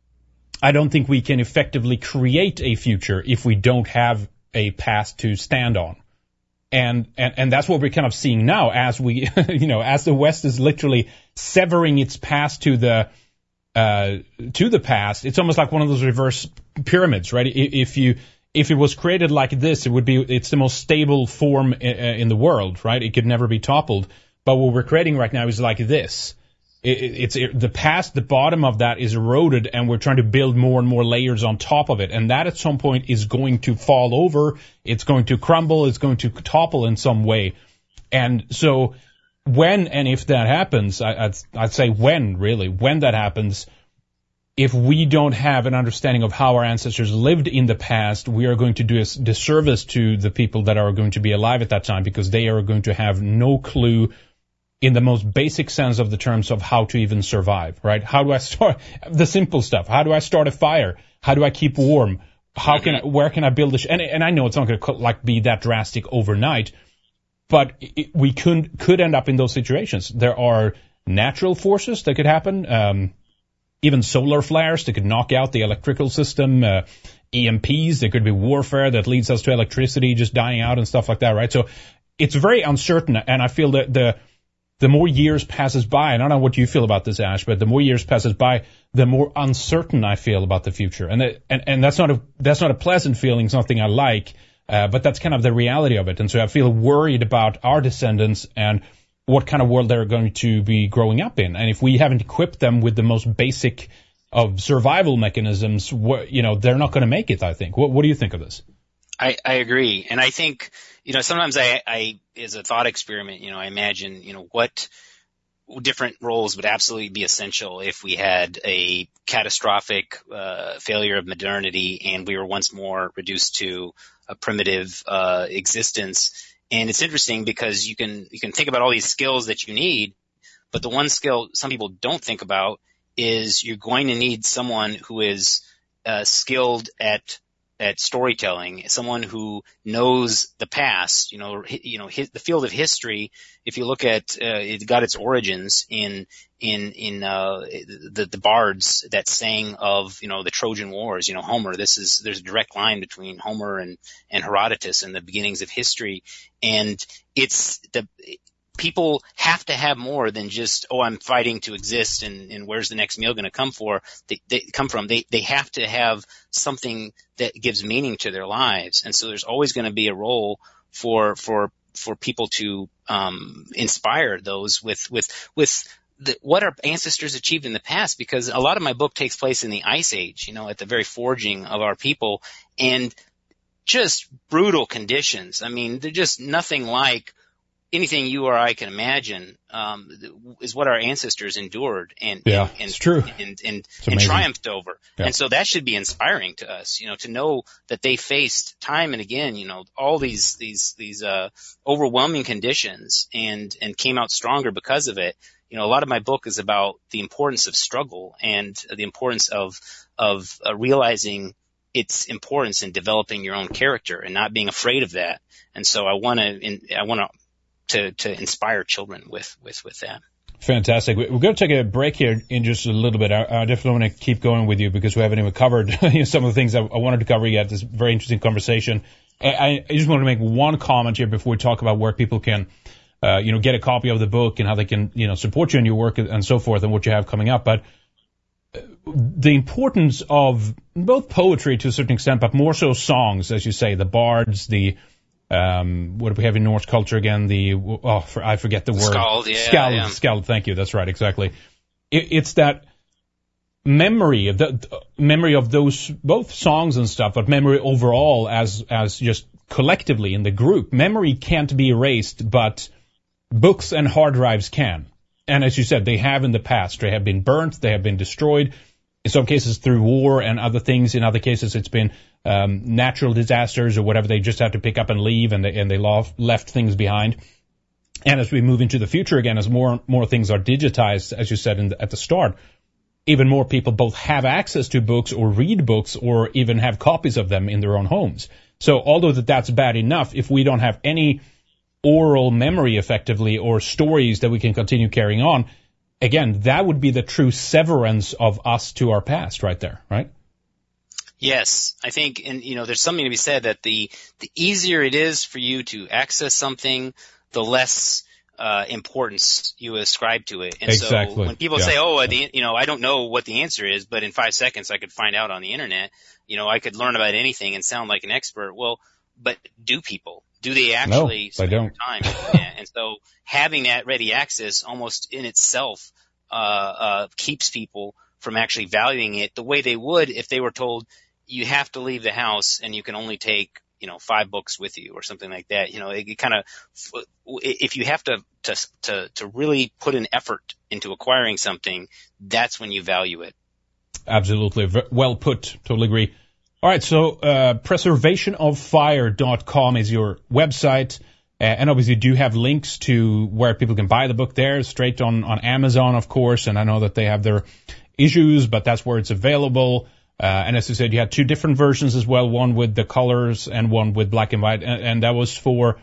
I don't think we can effectively create a future if we don't have a past to stand on. And, and, and that's what we're kind of seeing now as we, you know, as the West is literally severing its past to the, uh, to the past. It's almost like one of those reverse pyramids, right? If you, if it was created like this, it would be, it's the most stable form in the world, right? It could never be toppled. But what we're creating right now is like this. It's the past, the bottom of that is eroded, and we're trying to build more and more layers on top of it. And that at some point is going to fall over. It's going to crumble. It's going to topple in some way. And so when and if that happens, I'd, I'd say when, really, when that happens, if we don't have an understanding of how our ancestors lived in the past, we are going to do a disservice to the people that are going to be alive at that time, because they are going to have no clue in the most basic sense of the terms of how to even survive, right? How do I start the simple stuff? How do I start a fire? How do I keep warm? How can I, where can I build a, sh- and, and I know it's not going to like be that drastic overnight, but it, we could, could end up in those situations. There are natural forces that could happen, um, even solar flares that could knock out the electrical system, uh, E M Ps, there could be warfare that leads us to electricity just dying out and stuff like that, right? So it's very uncertain, and I feel that the, the more years passes by, and I don't know what you feel about this, Ash, but the more years passes by, the more uncertain I feel about the future. And it, and, and that's not a, that's not a pleasant feeling, something I like, uh, but that's kind of the reality of it. And so I feel worried about our descendants and what kind of world they're going to be growing up in. And if we haven't equipped them with the most basic of survival mechanisms, what, you know, they're not going to make it, I think. What, what do you think of this? I, I agree. And I think, you know, sometimes I, I, as a thought experiment, you know, I imagine, you know, what different roles would absolutely be essential if we had a catastrophic uh, failure of modernity and we were once more reduced to a primitive uh, existence. And it's interesting because you can, you can think about all these skills that you need, but the one skill some people don't think about is you're going to need someone who is uh, skilled at at storytelling, someone who knows the past. You know, you know, his, the field of history. If you look at, uh, it got its origins in in in uh, the the bards that sang of, you know, the Trojan Wars. You know, Homer. This is there's a direct line between Homer and and Herodotus and the beginnings of history, and it's the. People have to have more than just, oh, I'm fighting to exist and, and where's the next meal going to come for? They, they come from. They they have to have something that gives meaning to their lives, and so there's always going to be a role for for for people to um, inspire those with with with the, what our ancestors achieved in the past. Because a lot of my book takes place in the Ice Age, you know, at the very forging of our people, and just brutal conditions. I mean, they're just nothing like anything you or I can imagine, um, is what our ancestors endured and, yeah, and, it's true. and, and, and triumphed over. Yeah. And so that should be inspiring to us, you know, to know that they faced time and again, you know, all these, these, these, uh, overwhelming conditions and, and came out stronger because of it. You know, a lot of my book is about the importance of struggle and the importance of, of uh, realizing its importance in developing your own character and not being afraid of that. And so I want to, I want to, To, to inspire children with, with, with that. Fantastic. We're going to take a break here in just a little bit. I, I definitely want to keep going with you because we haven't even covered you know, some of the things I, I wanted to cover yet. This very interesting conversation. I, I just want to make one comment here before we talk about where people can, uh, you know, get a copy of the book and how they can, you know, support you in your work and so forth and what you have coming up. But the importance of both poetry to a certain extent, but more so songs, as you say, the bards, the Um, what do we have in Norse culture again? The, oh, for, I forget the word. Skald, yeah. Skald, yeah. Skald, thank you. That's right, exactly. It, it's that memory of the, the memory of those, both songs and stuff, but memory overall as, as just collectively in the group. Memory can't be erased, but books and hard drives can. And as you said, they have in the past. They have been burnt, they have been destroyed. In some cases through war and other things. In other cases, it's been um, natural disasters or whatever. They just had to pick up and leave, and they, and they left, left things behind. And as we move into the future again, as more more things are digitized, as you said in the, at the start, even more people both have access to books or read books or even have copies of them in their own homes. So although that that's bad enough, if we don't have any oral memory effectively or stories that we can continue carrying on, again, that would be the true severance of us to our past right there, right? Yes, I think, and you know, there's something to be said that the the easier it is for you to access something, the less uh, importance you ascribe to it. And exactly. so when people yeah. say, "Oh, the, you know, I don't know what the answer is, but in five seconds I could find out on the internet," you know, I could learn about anything and sound like an expert. Well, but do people? Do they actually no, spend they don't. time? Yeah. And so having that ready access almost in itself uh, uh, keeps people from actually valuing it the way they would if they were told you have to leave the house and you can only take, you know, five books with you or something like that. You know, it, it kind of, if you have to, to, to, to really put an effort into acquiring something, that's when you value it. Absolutely. Well put. Totally agree. All right. So, uh, preservation of fire dot com is your website. and obviously do have links to where people can buy the book there, straight on, on Amazon, of course. And I know that they have their issues, but that's where it's available. Uh, and as you said, you had two different versions as well, one with the colors and one with black and white. And, and that was for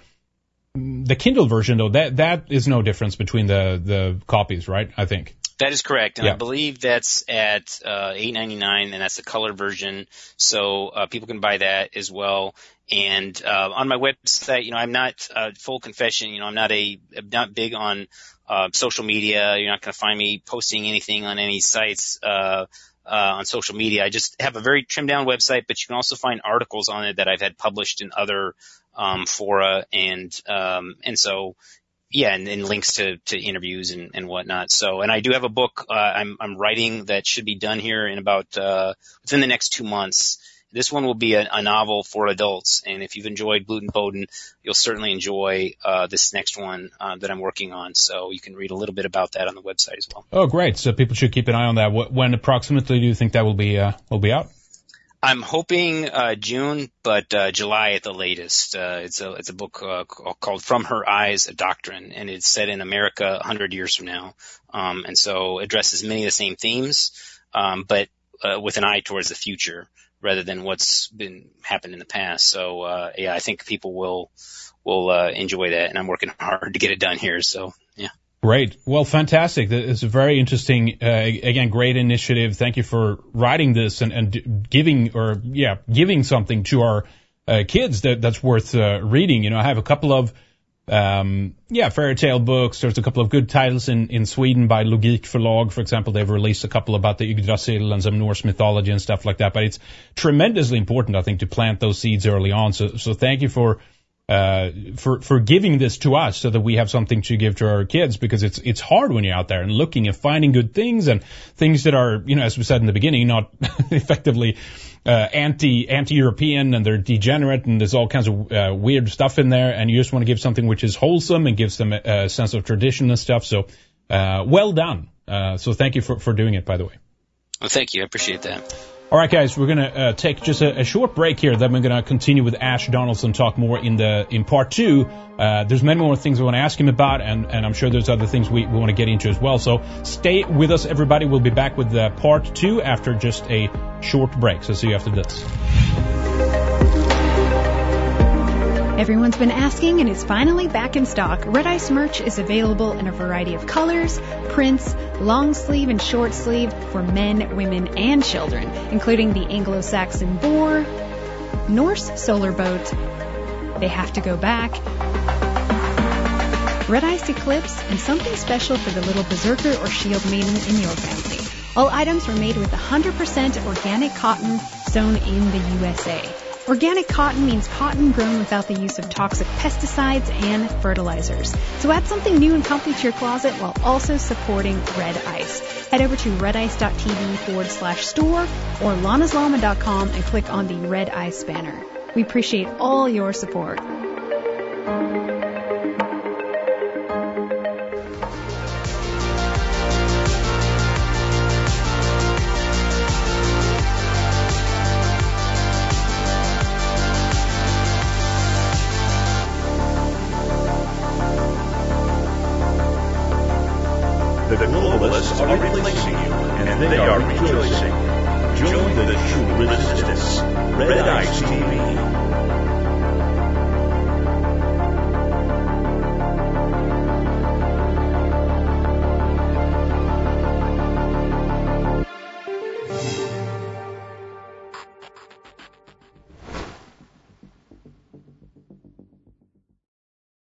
the Kindle version, though. That that is no difference between the, the copies, right? I think. That is correct, and yeah. I believe that's at uh, eight ninety-nine, and that's the color version. So uh, people can buy that as well. And uh, on my website, you know, I'm not uh, full confession. You know, I'm not a I'm not big on uh, social media. You're not going to find me posting anything on any sites uh, uh, on social media. I just have a very trimmed down website, but you can also find articles on it that I've had published in other um, fora, and um, and so. Yeah, and, and links to, to interviews and, and whatnot. So, and I do have a book uh, I'm, I'm writing that should be done here in about uh, within the next two months. This one will be a, a novel for adults, and if you've enjoyed Gluten Boden, you'll certainly enjoy uh, this next one uh, that I'm working on. So you can read a little bit about that on the website as well. Oh, great! So people should keep an eye on that. When approximately do you think that will be uh, will be out? I'm hoping uh, June, but uh, July at the latest. Uh, it's a it's a book uh, called From Her Eyes, a Doctrine, and it's set in America one hundred years from now, um, and so addresses many of the same themes, um, but uh, with an eye towards the future rather than what's been happened in the past. So uh, yeah, I think people will will uh, enjoy that, and I'm working hard to get it done here. So yeah. Great. Well, fantastic. It's a very interesting, uh, again, great initiative. Thank you for writing this and, and giving, or yeah, giving something to our uh, kids that that's worth uh, reading. You know, I have a couple of, um, yeah, fairy tale books. There's a couple of good titles in, in Sweden by Logik Förlag, for example. They've released a couple about the Yggdrasil and some Norse mythology and stuff like that. But it's tremendously important, I think, to plant those seeds early on. So, so thank you for. Uh, for, for giving this to us so that we have something to give to our kids, because it's, it's hard when you're out there and looking and finding good things and things that are, you know, as we said in the beginning, not effectively, uh, anti, anti-European, and they're degenerate, and there's all kinds of, uh, weird stuff in there, and you just want to give something which is wholesome and gives them a, a sense of tradition and stuff. So, uh, well done. Uh, so thank you for, for doing it, by the way. Well, thank you. I appreciate that. All right, guys, we're going to uh, take just a, a short break here. Then we're going to continue with Ash Donaldson, talk more in the in part two. Uh, there's many more things we want to ask him about, and, and I'm sure there's other things we, we want to get into as well. So stay with us, everybody. We'll be back with uh, part two after just a short break. So see you after this. Everyone's been asking, and it's finally back in stock. Red Ice merch is available in a variety of colors, prints, long sleeve and short sleeve for men, women, and children, including the Anglo-Saxon boar, Norse solar boat, They Have to Go Back, Red Ice Eclipse, and something special for the little berserker or shield maiden in your family. All items were made with one hundred percent organic cotton sewn in the U S A. Organic cotton means cotton grown without the use of toxic pesticides and fertilizers. So add something new and comfy to your closet while also supporting Red Ice. Head over to redice.tv forward slash store or lanaslama dot com and click on the Red Ice banner. We appreciate all your support. The globalists are replacing you, and they are rejoicing. Join the true resistance. Red Ice T V.